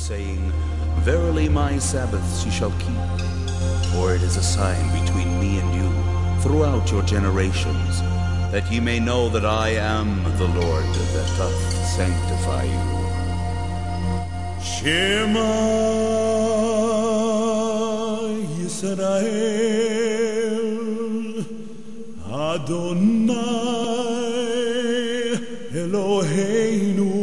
saying, Verily my Sabbaths ye shall keep, for it is a sign between me and you throughout your generations, that ye may know that I am the Lord that doth sanctify you. Shema Yisrael, Adonai Eloheinu